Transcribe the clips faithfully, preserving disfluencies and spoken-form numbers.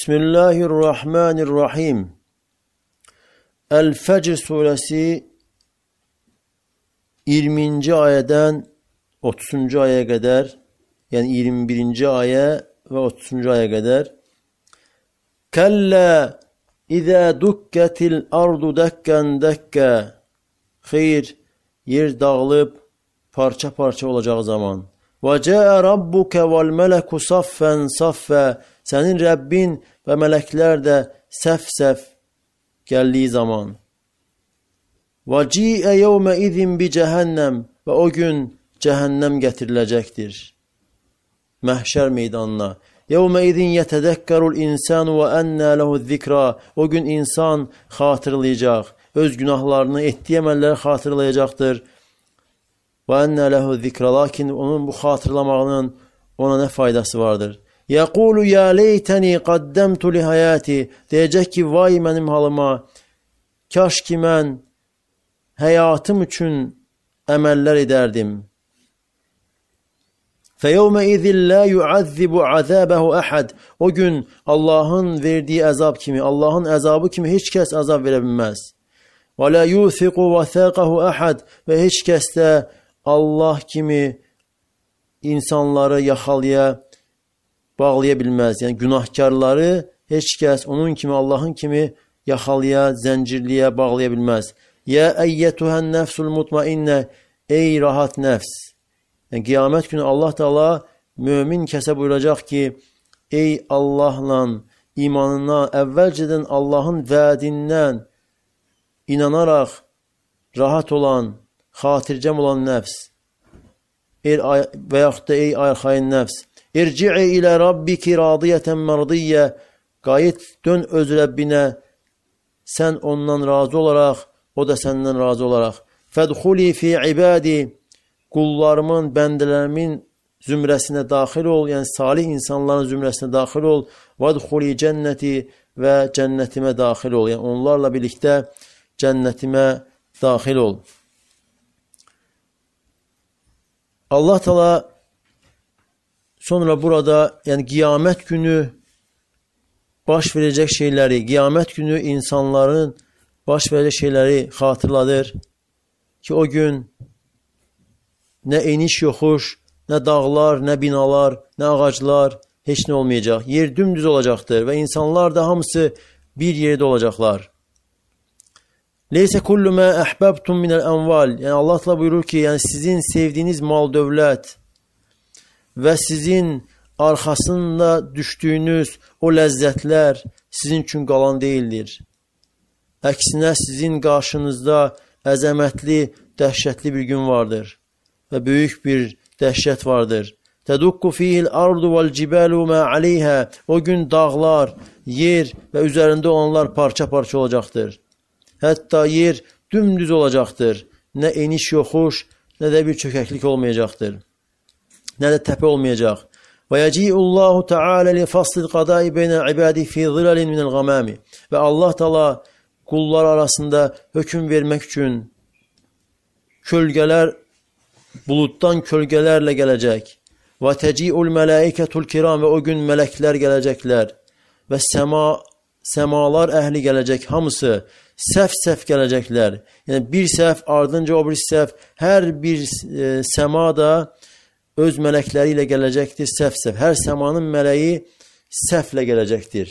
Bismillahirrahmanirrahim. El-Fecr suresi iyirminci ayədən otuzuncu ayəyə qədər, yəni iyirmi birinci ayə və otuzuncu ayəyə qədər. Kəllə İzə dukkətil ardu dəkkən dəkkə. Xeyr, yer dağılıb parça-parça olacağı zaman. Və cəə rabbuka vel mələku saffən saffə. Sənin Rəbbin və mələklər də səf-səf gəldiyi zaman. Və ciə yevmə izin bi cəhənnəm. Və o gün cəhənnəm gətiriləcəkdir məhşər meydanına. Yevmə izin yətədəkkərul insanu və ənnə lehu zikra. O gün insan xatırlayacaq, öz günahlarını, etdiyi əməlləri xatırlayacaqdır. Və ənnə lehu zikra. Lakin onun bu xatırlamağının ona nə faydası vardır? Yəqulu ya leytəni qaddəmtu li həyati. Deyəcək ki, vay mənim halıma, kaş ki mən həyatım üçün əməllər edərdim. Fəyevmə izin la yu'azzibu azabəhu əhəd. O gün Allahın verdiyi əzab kimi, Allahın əzabı kimi heç kəs əzab verə bilməz. Və la yusiqu vəsəqəhu əhəd. Və heç kəs də Allah kimi insanları yaxalaya, bağlaya bilməz. Yəni günahkarları heç kəs onun kimi, Allahın kimi yaxalaya, zəncirliyə, bağlaya bilməz. Ya əyyətuhən nəfsul mutmainnə. Ey rahat nəfs. Yəni qiyamət günü Allah Teala mömin kəsə buyuracaq ki, ey Allahla imanına, əvvəlcədən Allahın vədindən inanaraq rahat olan, xatircəm olan nəfs. Və yaxud da ey arxayın nəfs. İrci'i ilə rabbiki radiyətən mərdiyyə. Qayıt, dön öz Rəbbinə, sən ondan razı olaraq, o da səndən razı olaraq. Fədxuli fi ibadi. Qullarımın, bəndələrimin zümrəsinə daxil ol, yəni salih insanların zümrəsinə daxil ol. Vədxuli cənnəti və cənnətimə daxil ol. Yəni onlarla birlikdə cənnətimə daxil ol. Allah Teala sonra burada, yəni qiyamət günü baş verəcək şeyləri, qiyamət günü insanların baş verəcək şeyləri xatırladır ki, o gün nə eniş yoxuş, nə dağlar, nə binalar, nə ağaclar, heç nə olmayacaq. Yer dümdüz olacaqdır və insanlar da hamısı bir yerdə olacaqlar. Leysə kullu mə əhbəbtum minəl ənval. Yəni Allah Teala buyurur ki, yəni sizin sevdiyiniz mal dövlət və sizin arxasında düşdüyünüz o ləzzətlər sizin üçün qalan deyildir. Əksinə sizin qarşınızda əzəmətli, dəhşətli bir gün vardır və böyük bir dəhşət vardır. Tədukku fihil ardu vel cibalu ma aleyha. O gün dağlar, yer və üzərində olanlar parça-parça olacaqdır. Hətta yer dümdüz olacaqdır. Nə eniş yoxuş, nə də bir çökəklik olmayacaqdır. Nə də təpə olmayacaq. Və yəci'ullahu ta'ala li faslil qadai beynə ibadi fi zilalin minəl gamami. Və Allah Teala qullar arasında hökm vermək üçün kölgələr, buluddan kölgələrlə gələcək. Və teci'ul mələikətul kiram. Və o gün mələklər gələcəklər. Və səma, səmalar əhli gələcək. Hamısı səf-səf gələcəklər. Yəni bir səf, ardınca o bir səf. Hər bir e, səma da öz mələkləri ilə gələcəkdir, səf-səf. Hər səmanın mələyi səflə gələcəkdir.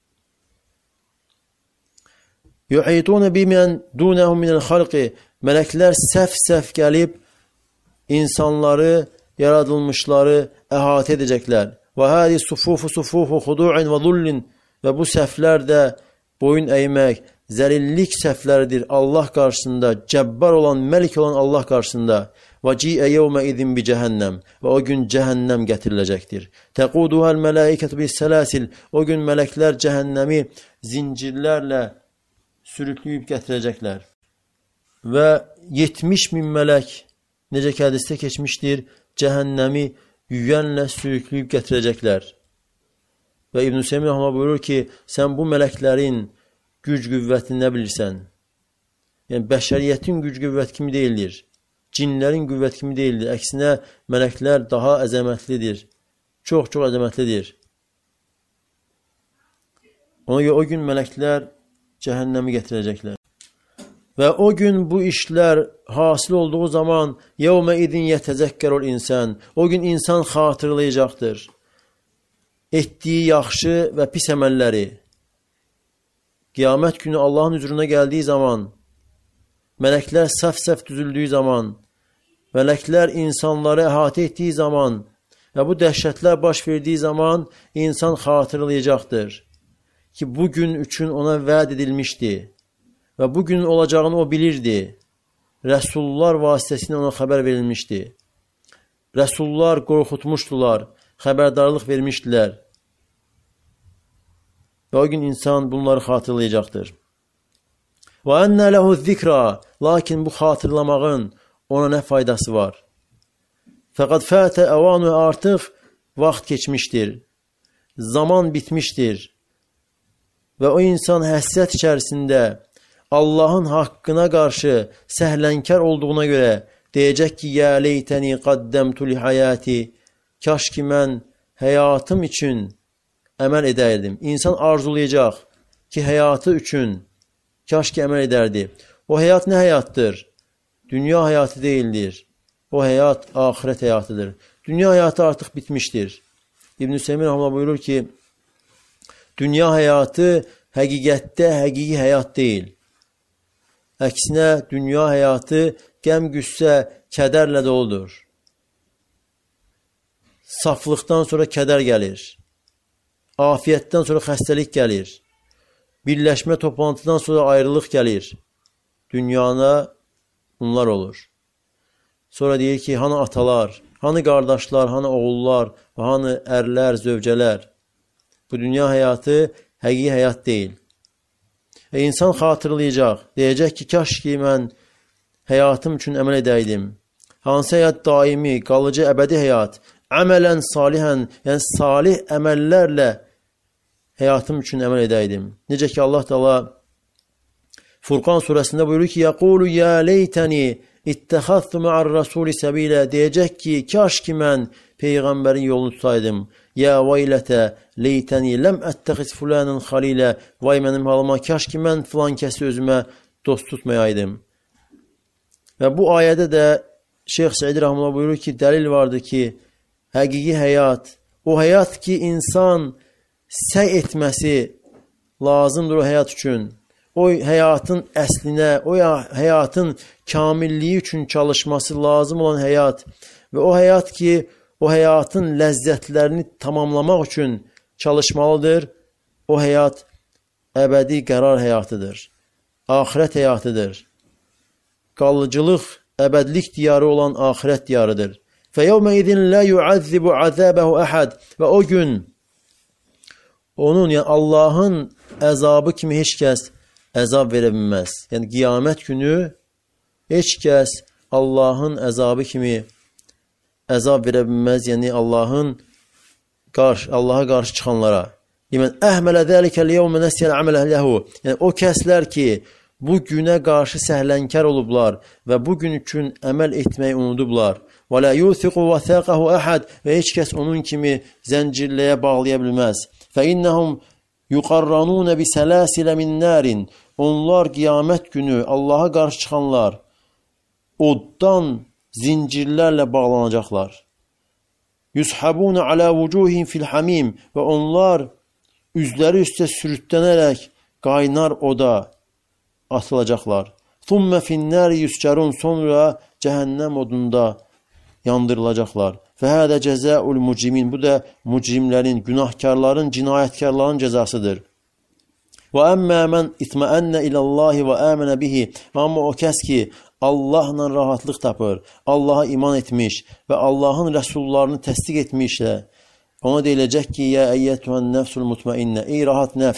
Yuhituna bimən dunəhum minəl xalqi. Mələklər səf-səf gəlib insanları, yaradılmışları əhatə edəcəklər. Və hədi sufufu sufufu xudu'in və zullin. Və bu səflər də boyun əymək, zəlillik səfləridir Allah qarşısında, cəbbar olan, məlik olan Allah qarşısında. Və ci'ə yevmə izin bi cəhənnəm. Və o gün cəhənnəm gətiriləcəkdir. Təquduhəl mələikətü bis sələsil. O gün mələklər cəhənnəmi zincirlərlə sürükləyib gətirəcəklər. Və yetmiş min mələk, necə ki hədisdə keçmişdir, cəhənnəmi yüyənlə sürükləyib gətirəcəklər. Və İbn-i Semih Rəhmə buyurur ki, sən bu mələklərin güc qüvvətini nə bilirsən? Yəni, bəşəriyyətin güc qüvvəti kimi deyildir. Cinlərin qüvvəti kimi deyildir. Əksinə, mələklər daha əzəmətlidir. Çox-çox əzəmətlidir. Ona göre o gün melekler cehennemi getirecekler. Ve o gün bu işler hasıl olduğu zaman yevme idin yetezekkerul insan. O gün insan hatırlayacaktır. Ettiği yaxşı ve pis emelleri. Kıyamet günü Allah'ın huzuruna geldiği zaman, melekler saf saf düzüldüğü zaman, melekler insanları ehate ettiği zaman ve bu dəhşətlər baş verdiği zaman insan hatırlayacaktır. Ki bugün üçün ona vaad edilmişti. Ve bugün olacağını o bilirdi. Resulullah vasitəsilə ona haber verilmişti. Resulullah korkutmuştular, haberdarlık vermiştiler. Ve o gün insan bunları hatırlayacaktır. Ve enne lehu zikra. Lakin bu hatırlamağın ona ne faydası var? Fakat fate evanu, artık vaxt geçmiştir. Zaman bitmiştir. Ve o insan həsrət içerisinde Allah'ın hakkına karşı səhlənkar olduğuna göre diyecek ki ya leyteni qaddemtu li hayati. Kaş ki mən hayatım için əməl edərdim. İnsan arzulayacaq ki hayatı üçün kaş ki əməl edərdi. O hayat ne hayattır? Dünya hayatı değildir. O hayat ahiret hayatıdır. Dünya hayatı artık bitmiştir. İbn-i Semir Rahman buyurur ki dünya hayatı həqiqətdə həqiqi hayat değil. Əksinə dünya hayatı qəm, qüssə, kədərlə doludur. Saflıqdan sonra kədər gəlir. Afiyetdən sonra xəstəlik gəlir. Birləşmə toplantıdan sonra ayrılıq gəlir. Dünyana bunlar olur. Sonra deyir ki, hani atalar, hani qardaşlar, hani oğullar, hani ərlər, zövcələr. Bu dünya hayatı həqiqi həyat deyil. E insan hatırlayacaq, deyəcək ki, kaş ki mən həyatım üçün əməl edəydim. Hansı həyat daimi, qalıcı, əbədi həyat, əmələn salihən, yəni salih əməllərlə həyatım üçün əməl edəydim. Necə ki Allah Teala Furqan surəsində buyurur ki, yaqulu ya leytəni ittəxaztu ma'ar rasuli səbilə, deyəcək ki, kaş ki mən peyğəmbərin yolunu tutsaydım. Ya veylətə leytəni ləm ətəxiz fulanın xalilə, vay mənim halıma, kaş ki mən filan kəsi özümə dost tutmayaydım. Və bu ayədə də Şeyx Səid Rəhməllah buyurur ki, dəlil vardır ki, həqiqi həyat, o həyat ki insan səy etməsi lazımdır o həyat üçün. O həyatın əslinə, o həyatın kamilliyi üçün çalışması lazım olan həyat və o həyat ki, o həyatın ləzzətlərini tamamlamaq üçün çalışmalıdır. O həyat əbədi qərar həyatıdır. Ahirət həyatıdır. Qalıcılıq, əbədlik diyarı olan ahirət diyarıdır. فَيَوْمَ اِذٍ لَا يُعَذِّبُ عَذَابَهُ أَحَدٍ. Və o gün onun, yəni Allahın əzabı kimi heç kəs əzab verə bilməz. Yəni qiyamət günü heç kəs Allahın əzabı kimi əzab verə bilməz. Yəni Allahın qarşı, Allaha qarşı çıxanlara. Yəni əhmələ zəlikəl yevmə nəsiyəl əmələ ləhu. Yəni o kəslər ki, bu günə qarşı səhlənkar olublar və bu gün üçün əməl etməyi unudublar. Və la yusiqu vəsaqahu əhad. Və heç kəs onun kimi zəncirləyə bağlaya bilməz. Fə innəhum yuqarranun bi səlasilə min narin. Onlar qiyamət günü Allaha qarşı çıxanlar oddan zincirlərlə bağlanacaqlar. Yushabun ala vucuhihim fil hamim. Və onlar üzləri üstə sürütlənərək qaynar oda atılacaqlar. Thumma fin nar yuscarun. Sonra cəhənnəm odunda yandırılacaqlar. Fəhədə cəzaul mucimin. Bu da mucrimlərin, günahkarların, cinayətkarların cəzasıdır. Və əmmə mən itməənnə iləllahi və əmənə bihi. Amma o kəs ki, Allahla rahatlıq tapır, Allaha iman etmiş və Allahın rəsullarını təsdiq etmişlə, ona deyiləcək ki, yə əyyətühən nəfsul mutmainnə. Ey rahat nəfs,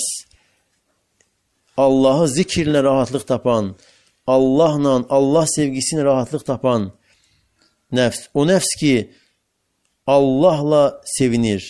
Allahı zikirlə rahatlıq tapan, Allahla, Allah sevgisini rahatlıq tapan nəfs. O nəfs ki, Allahla sevinir.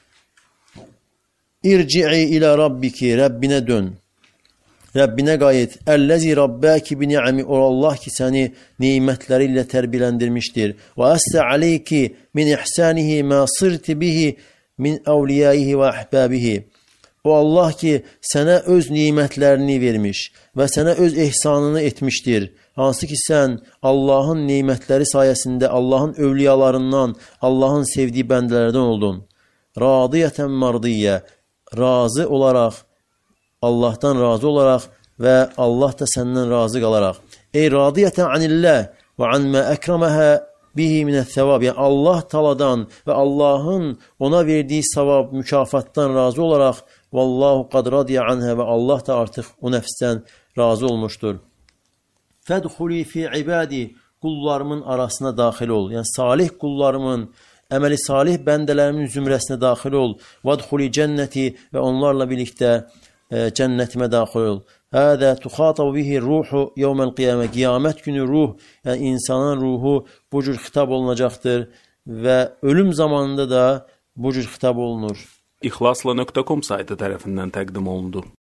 İrci'i ilə Rabbiki, Rəbbinə dön. Rəbbinə qayıt. Əlləzi Rabbəki bi ni'ami. O Allah ki, səni neymətləri ilə tərbiyələndirmişdir. Və əssə aleyki min ihsanihi mə sırti bihi min əvliyaihi və əhbəbihi. O Allah ki, sənə öz nimətlərini vermiş və sənə öz ehsanını etmişdir. Hansı ki, sən Allahın nimətləri sayəsində Allahın övliyalarından, Allahın sevdiyi bəndələrdən oldun. Radiyətən mardiyyə, razı olaraq, Allahdan razı olaraq və Allah da səndən razı qalaraq. Ey radiyətən anilləh və an mə əkrəməhə bihi minəs-savab. Yəni Allah taladan və Allahın ona verdiyi savab, mükafatdan razı olaraq vallahu qad radiyə anhə və Allah da artıq o nəfsdən razı olmuşdur. Fədxuli fi ibadi, qullarımın arasına daxil ol. Yəni salih qullarımın, əməli salih bəndələrimin zümrəsinə daxil ol. Vədxuli cənnəti və onlarla birlikdə e, cənnətimə daxil ol. Hədə tuxatabu bihi ruhu yevməl qiyamə. Qiyamət günü ruh, yəni insanın ruhu bu cür xitab olunacaqdır və ölüm zamanında da bu cür xitab olunur. İxlasla nöqtə com saytı tərəfindən təqdim olundu.